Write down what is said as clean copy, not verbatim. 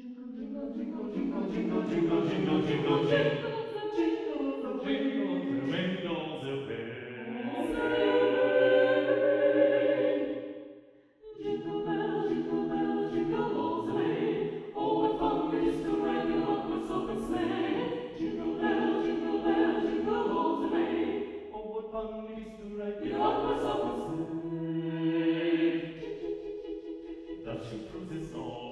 Jingle, jingle, jingle, jingle, jingle, jingle, jingle, jingle, the jingles the bells. Jingle bells, jingle all the way. Oh, what fun it is to ride in a one-horse open sleigh. Jingle bells, jingle all the way. Oh, what fun it is to ride in a one-horse open sleigh. The shoe proves its all.